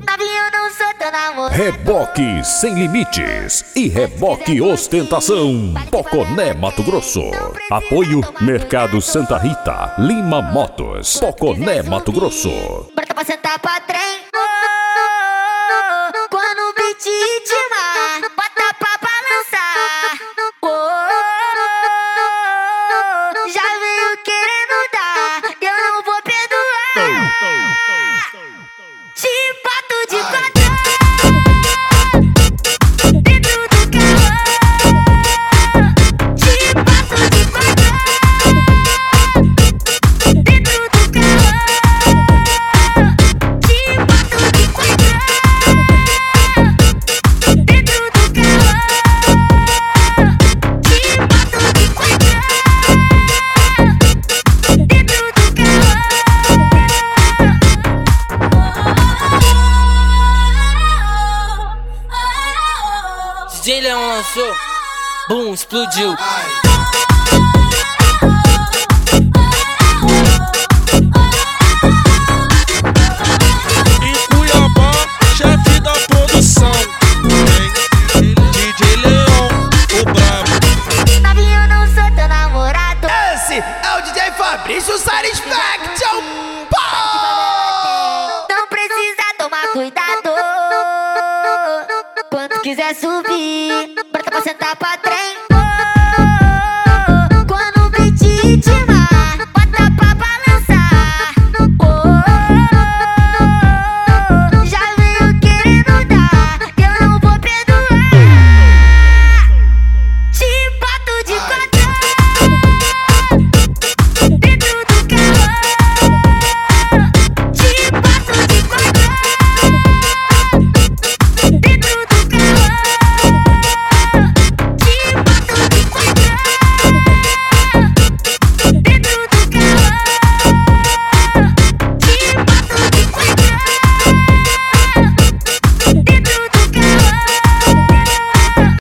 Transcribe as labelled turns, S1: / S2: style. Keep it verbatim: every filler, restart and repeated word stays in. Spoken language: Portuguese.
S1: Novinho, não sou teu namorado.
S2: Reboque Sem Limites e Reboque Ostentação, Poconé, Mato Grosso. Apoio Mercado Santa Rita, Lima Motos, Poconé, Mato Grosso.
S1: Bota pra sentar pra trem. Quando o beat te mar, bota pra balançar. Já veio querendo dar, eu não vou perdoar. Te boto de quatro dentro do carro. Te boto de quatro dentro do carro. Te boto de quatro dentro do carro. Te boto de quatro dentro do carro.
S3: D J Leão lançou, boom, explodiu.
S4: Em Cuiabá, chefe da produção, D J Leão, o brabo.
S1: Novinho, não sou teu namorado.
S5: Esse é o D J Fabrício Satisfaction.
S1: Não precisa tomar cuidado. Quando quiser subir, bota pra sentar pra trás.